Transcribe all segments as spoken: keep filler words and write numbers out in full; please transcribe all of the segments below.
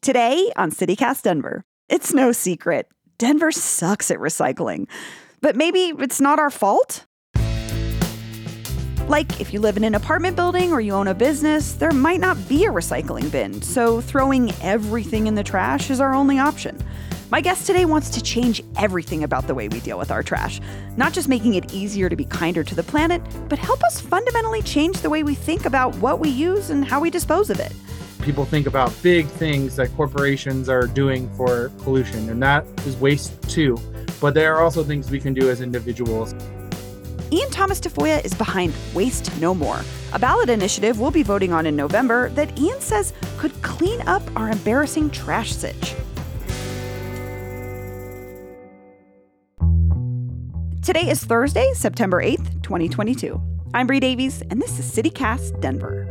Today on CityCast Denver. It's no secret, Denver sucks at recycling. But maybe it's not our fault? Like, if you live in an apartment building or you own a business, there might not be a recycling bin, so throwing everything in the trash is our only option. My guest today wants to change everything about the way we deal with our trash, not just making it easier to be kinder to the planet, but help us fundamentally change the way we think about what we use and how we dispose of it. People think about big things that corporations are doing for pollution, and that is waste too. But there are also things we can do as individuals. Ian Thomas Tafoya is behind Waste No More, a ballot initiative we'll be voting on in November that Ian says could clean up our embarrassing trash sitch. Today is Thursday, September eighth, twenty twenty-two. I'm Bree Davies, and this is CityCast Denver.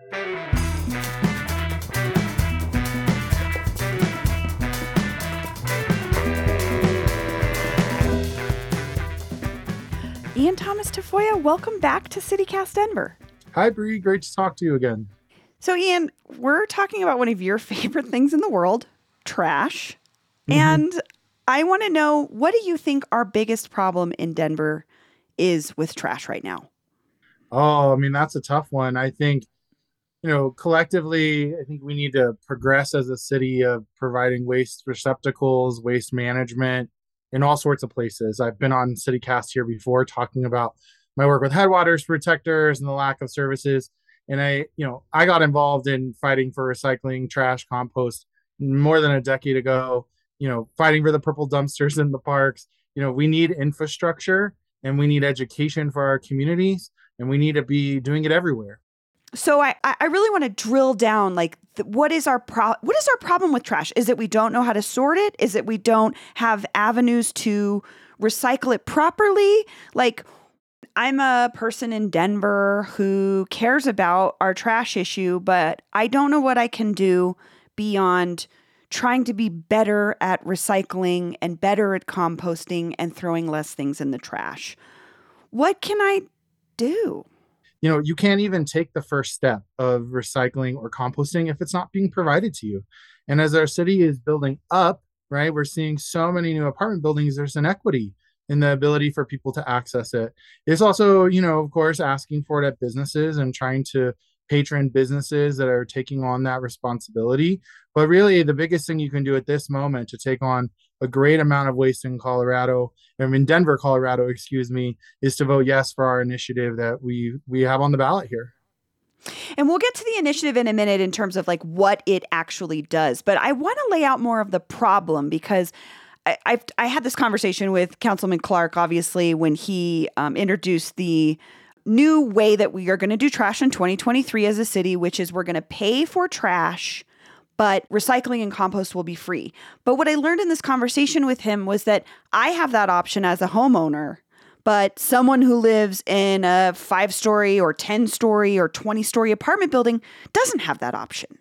Ian Thomas Tafoya, welcome back to CityCast Denver. Hi, Bree. Great to talk to you again. So, Ian, we're talking about one of your favorite things in the world, trash. Mm-hmm. And I want to know, what do you think our biggest problem in Denver is with trash right now? Oh, I mean, that's a tough one. I think, you know, collectively, I think we need to progress as a city of providing waste receptacles, waste management, in all sorts of places. I've been on CityCast here before talking about my work with Headwaters Protectors and the lack of services. And I, you know, I got involved in fighting for recycling, trash, compost more than a decade ago, you know, fighting for the purple dumpsters in the parks. You know, we need infrastructure and we need education for our communities, and we need to be doing it everywhere. So I, I really want to drill down, like, th- what is our pro- what is our problem with trash? Is it we don't know how to sort it? Is it we don't have avenues to recycle it properly? Like, I'm a person in Denver who cares about our trash issue, but I don't know what I can do beyond trying to be better at recycling and better at composting and throwing less things in the trash. What can I do? You know, you can't even take the first step of recycling or composting if it's not being provided to you. And as our city is building up, right, we're seeing so many new apartment buildings, there's inequity in the ability for people to access it. It's also, you know, of course, asking for it at businesses and trying to patron businesses that are taking on that responsibility. But really, the biggest thing you can do at this moment to take on a great amount of waste in Colorado, I mean, Denver, Colorado, excuse me, is to vote yes for our initiative that we we have on the ballot here. And we'll get to the initiative in a minute in terms of like what it actually does. But I want to lay out more of the problem, because I I've, I had this conversation with Councilman Clark, obviously, when he um, introduced the new way that we are going to do trash in twenty twenty-three as a city, which is we're going to pay for trash, but recycling and compost will be free. But what I learned in this conversation with him was that I have that option as a homeowner, but someone who lives in a five-story or ten-story or twenty-story apartment building doesn't have that option.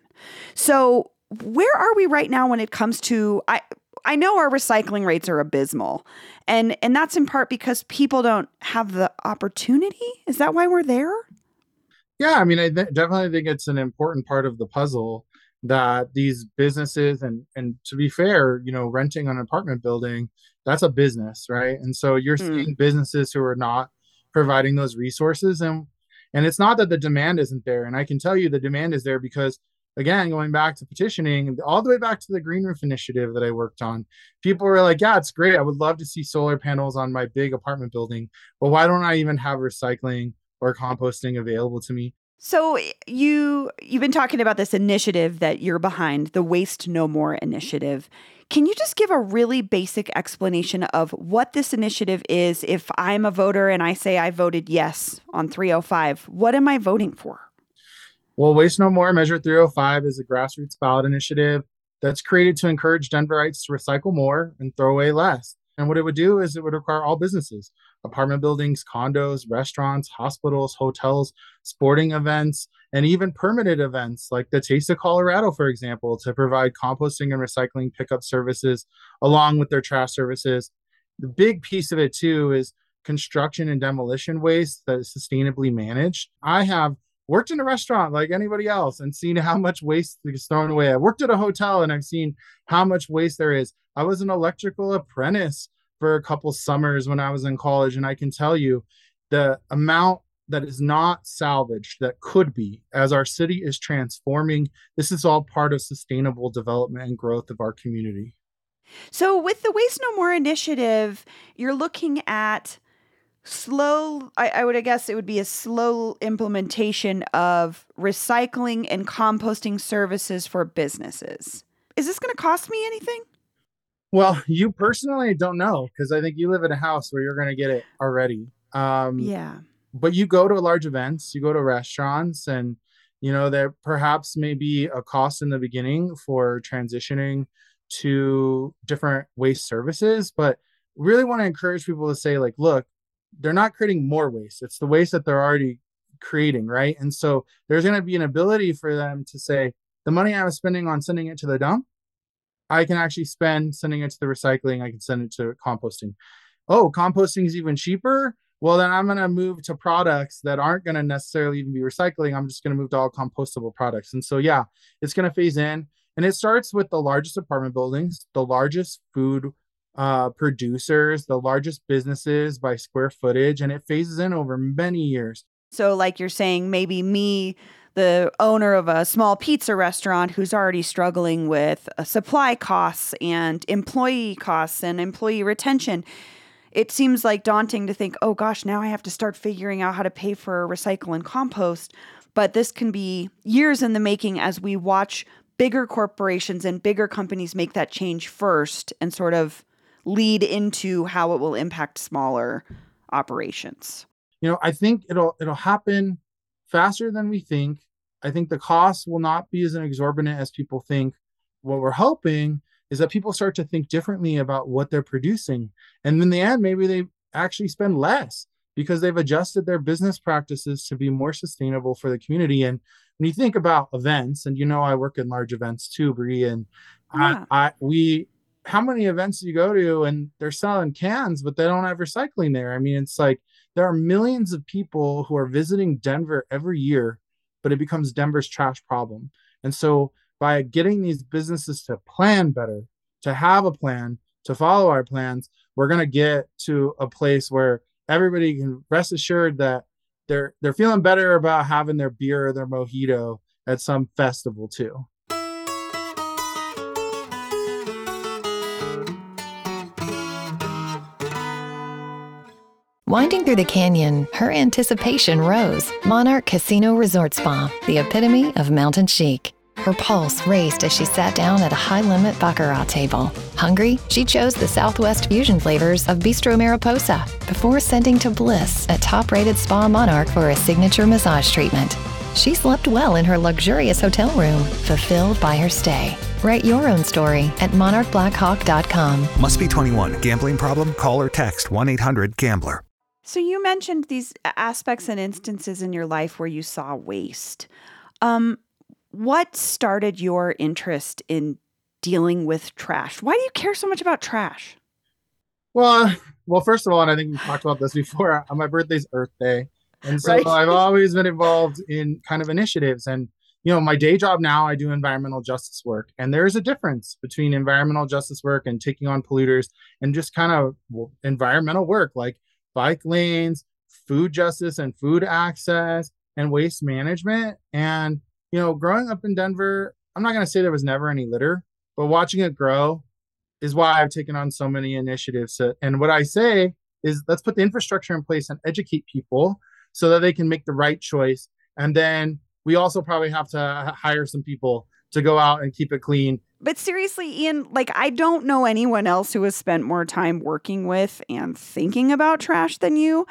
So where are we right now when it comes to... I. I know our recycling rates are abysmal, and, and that's in part because people don't have the opportunity. Is that why we're there? Yeah, I mean, I th- definitely think it's an important part of the puzzle that these businesses, and, and to be fair, you know, renting an apartment building, that's a business, right? And so you're mm. seeing businesses who are not providing those resources. And, and it's not that the demand isn't there. And I can tell you the demand is there because, again, going back to petitioning, all the way back to the Green Roof Initiative that I worked on, people were like, yeah, it's great. I would love to see solar panels on my big apartment building, but why don't I even have recycling or composting available to me? So you, you've been talking about this initiative that you're behind, the Waste No More initiative. Can you just give a really basic explanation of what this initiative is? If I'm a voter and I say I voted yes on three oh five, what am I voting for? Well, Waste No More Measure three oh five is a grassroots ballot initiative that's created to encourage Denverites to recycle more and throw away less. And what it would do is it would require all businesses, apartment buildings, condos, restaurants, hospitals, hotels, sporting events, and even permitted events like the Taste of Colorado, for example, to provide composting and recycling pickup services along with their trash services. The big piece of it, too, is construction and demolition waste that is sustainably managed. I have worked in a restaurant like anybody else and seen how much waste is thrown away. I worked at a hotel and I've seen how much waste there is. I was an electrical apprentice for a couple summers when I was in college, and I can tell you the amount that is not salvaged that could be as our city is transforming. This is all part of sustainable development and growth of our community. So, with the Waste No More initiative, you're looking at slow, I, I would I guess it would be a slow implementation of recycling and composting services for businesses. Is this going to cost me anything? Well, you personally don't know because I think you live in a house where you're going to get it already. Um, Yeah. but you go to large events, you go to restaurants, and you know there perhaps may be a cost in the beginning for transitioning to different waste services. But really want to encourage people to say, like, look, they're not creating more waste. It's the waste that they're already creating, right? And so there's going to be an ability for them to say, the money I was spending on sending it to the dump, I can actually spend sending it to the recycling. I can send it to composting. Oh, composting is even cheaper. Well, then I'm going to move to products that aren't going to necessarily even be recycling. I'm just going to move to all compostable products. And so, yeah, it's going to phase in. And it starts with the largest apartment buildings, the largest food uh, producers, the largest businesses by square footage, and it phases in over many years. So, like you're saying, maybe me, the owner of a small pizza restaurant who's already struggling with uh, supply costs and employee costs and employee retention, it seems like daunting to think, oh gosh, now I have to start figuring out how to pay for recycle and compost. But this can be years in the making as we watch bigger corporations and bigger companies make that change first and sort of lead into how it will impact smaller operations. You know, I think it'll it'll happen faster than we think. I think the costs will not be as exorbitant as people think. What we're hoping is that people start to think differently about what they're producing. And in the end, maybe they actually spend less because they've adjusted their business practices to be more sustainable for the community. And when you think about events, and you know, I work in large events too, Bree, and Yeah. I, I we how many events do you go to and they're selling cans, but they don't have recycling there? I mean, it's like there are millions of people who are visiting Denver every year, but it becomes Denver's trash problem. And so by getting these businesses to plan better, to have a plan, to follow our plans, we're going to get to a place where everybody can rest assured that they're they're feeling better about having their beer or their mojito at some festival too. Winding through the canyon, her anticipation rose. Monarch Casino Resort Spa, the epitome of mountain chic. Her pulse raced as she sat down at a high-limit baccarat table. Hungry, she chose the Southwest fusion flavors of Bistro Mariposa before sending to Bliss at top-rated Spa Monarch for a signature massage treatment. She slept well in her luxurious hotel room, fulfilled by her stay. Write your own story at monarch blackhawk dot com. Must be twenty-one. Gambling problem? Call or text one eight hundred gambler. So you mentioned these aspects and instances in your life where you saw waste. Um, what started your interest in dealing with trash? Why do you care so much about trash? Well, uh, well, first of all, and I think we talked about this before, uh, my birthday's Earth Day. And so Right. I've always been involved in kind of initiatives. And, you know, my day job now, I do environmental justice work. And there is a difference between environmental justice work and taking on polluters and just kind of well, environmental work like bike lanes, food justice and food access, and waste management. And, you know, growing up in Denver, I'm not going to say there was never any litter, but watching it grow is why I've taken on so many initiatives. To, and what I say is let's put the infrastructure in place and educate people so that they can make the right choice. And then we also probably have to hire some people to go out and keep it clean. But seriously, Ian, like I don't know anyone else who has spent more time working with and thinking about trash than you.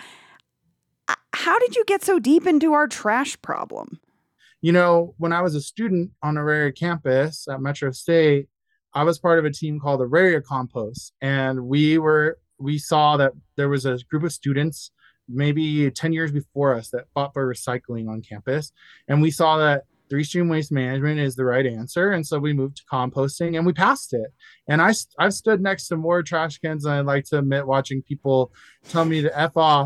How did you get so deep into our trash problem? You know, when I was a student on Auraria campus at Metro State, I was part of a team called Auraria Compost. And we were, we saw that there was a group of students maybe ten years before us that fought for recycling on campus. And we saw that three stream waste management is the right answer. And so we moved to composting and we passed it. And I, I've stood next to more trash cans than I'd like to admit, watching people tell me to F off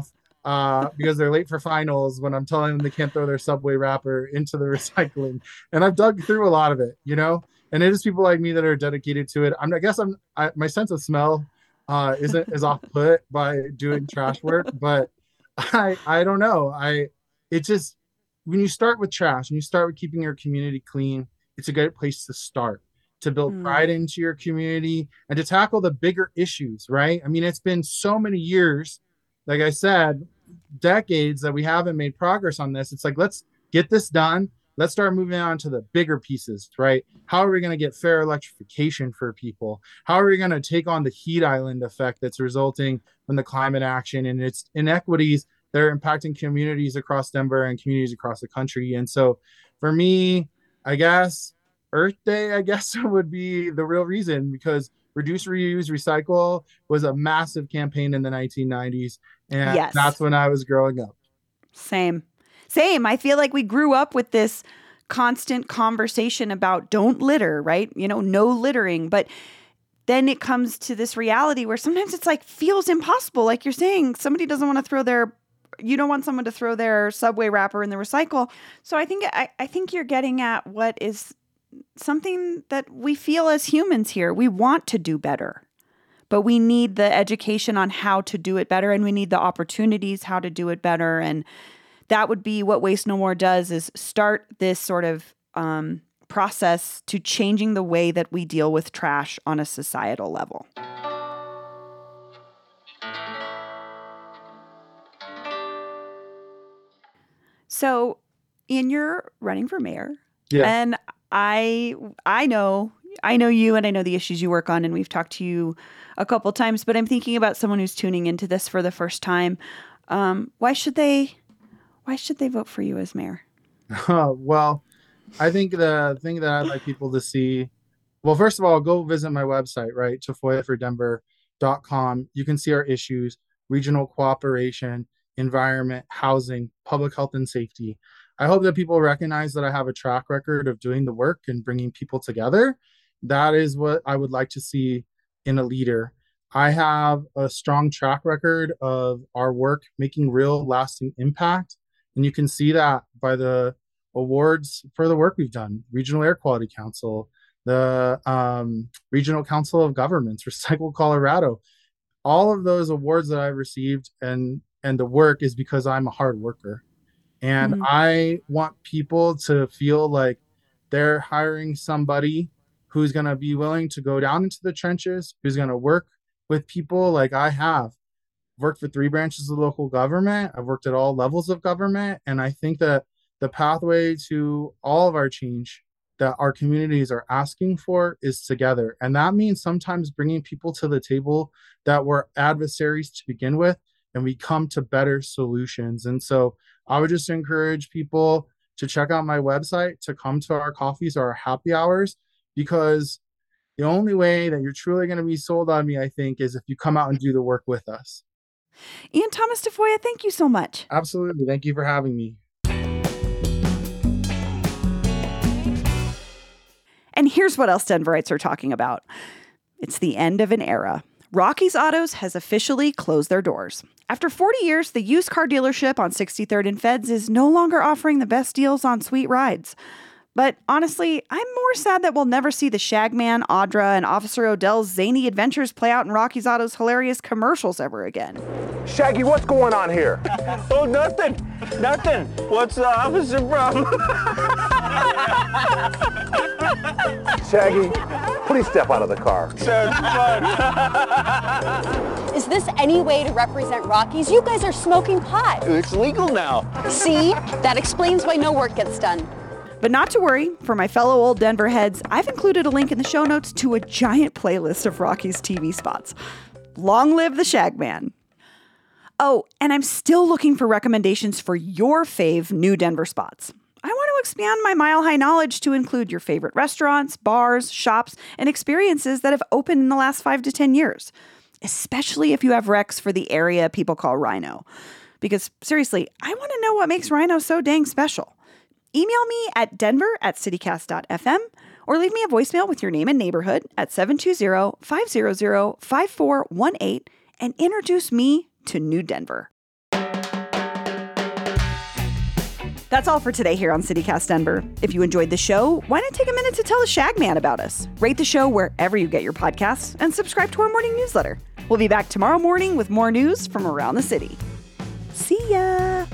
uh, because they're late for finals when I'm telling them they can't throw their Subway wrapper into the recycling. And I've dug through a lot of it, you know, and it is people like me that are dedicated to it. I'm, I guess I'm, I, my sense of smell uh, isn't as off put by doing trash work, but I, I don't know. I, it just, when you start with trash and you start with keeping your community clean, it's a good place to start, to build Mm. pride into your community and to tackle the bigger issues, right? I mean, it's been so many years, like I said, decades that we haven't made progress on this. It's like, let's get this done. Let's start moving on to the bigger pieces, right? How are we going to get fair electrification for people? How are we going to take on the heat island effect that's resulting from the climate action and its inequities that are impacting communities across Denver and communities across the country? And so for me, I guess Earth Day, I guess, would be the real reason, because reduce, reuse, recycle was a massive campaign in the nineteen nineties. And Yes. that's when I was growing up. Same. Same. I feel like we grew up with this constant conversation about don't litter, right? You know, no littering. But then it comes to this reality where sometimes it's like feels impossible. Like you're saying, somebody doesn't want to throw their, you don't want someone to throw their Subway wrapper in the recycle. So I think, I, I think you're getting at what is something that we feel as humans here. We want to do better, but we need the education on how to do it better. And we need the opportunities how to do it better. And that would be what Waste No More does, is start this sort of um, process to changing the way that we deal with trash on a societal level. So, Ian, you're running for mayor. Yeah. And I I know I know you and I know the issues you work on, and we've talked to you a couple times, but I'm thinking about someone who's tuning into this for the first time. Um, why should they why should they vote for you as mayor? Uh, well, I think the thing that I'd like people to see, well, first of all, go visit my website, right? tafoya for denver dot com. You can see our issues: regional cooperation, environment, housing, public health and safety. I hope that people recognize that I have a track record of doing the work and bringing people together. That is what I would like to see in a leader. I have a strong track record of our work making real lasting impact. And you can see that by the awards for the work we've done: Regional Air Quality Council, the um, Regional Council of Governments, Recycle Colorado. All of those awards that I've received and and the work is because I'm a hard worker. And Mhm. I want people to feel like they're hiring somebody who's going to be willing to go down into the trenches, who's going to work with people like I have. Worked for three branches of local government. I've worked at all levels of government. And I think that the pathway to all of our change that our communities are asking for is together. And that means sometimes bringing people to the table that were adversaries to begin with, and we come to better solutions. And so I would just encourage people to check out my website, to come to our coffees or our happy hours, because the only way that you're truly going to be sold on me, I think, is if you come out and do the work with us. Ian Thomas Tafoya, thank you so much. Absolutely. Thank you for having me. And here's what else Denverites are talking about. It's the end of an era. Rocky's Autos has officially closed their doors. After forty years, the used car dealership on sixty-third and Feds is no longer offering the best deals on sweet rides. But honestly, I'm more sad that we'll never see the Shagman, Audra, and Officer Odell's zany adventures play out in Rocky's Autos' hilarious commercials ever again. Shaggy, what's going on here? Oh, nothing. Nothing. What's the officer from? Shaggy, please step out of the car. Sounds fun. Is this any way to represent Rockies? You guys are smoking pot. It's legal now. See? That explains why no work gets done. But not to worry, for my fellow old Denver heads, I've included a link in the show notes to a giant playlist of Rocky's T V spots. Long live the Shagman. Oh, and I'm still looking for recommendations for your fave new Denver spots. I want to expand my mile-high knowledge to include your favorite restaurants, bars, shops, and experiences that have opened in the last five to ten years, especially if you have recs for the area people call Rhino. Because seriously, I want to know what makes Rhino so dang special. Email me at denver at citycast dot f m or leave me a voicemail with your name and neighborhood at seven two zero, five zero zero, five four one eight and introduce me to New Denver. That's all for today here on CityCast Denver. If you enjoyed the show, why not take a minute to tell the Shagman about us? Rate the show wherever you get your podcasts and subscribe to our morning newsletter. We'll be back tomorrow morning with more news from around the city. See ya!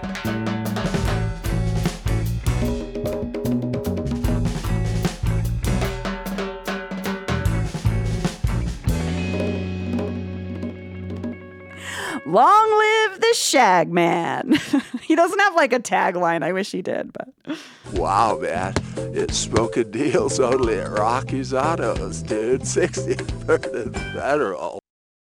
Long live the Shagman. He doesn't have like a tagline. I wish he did, but. Wow, man. It's smoking deals only at Rocky's Autos, dude. sixty-third and Federal.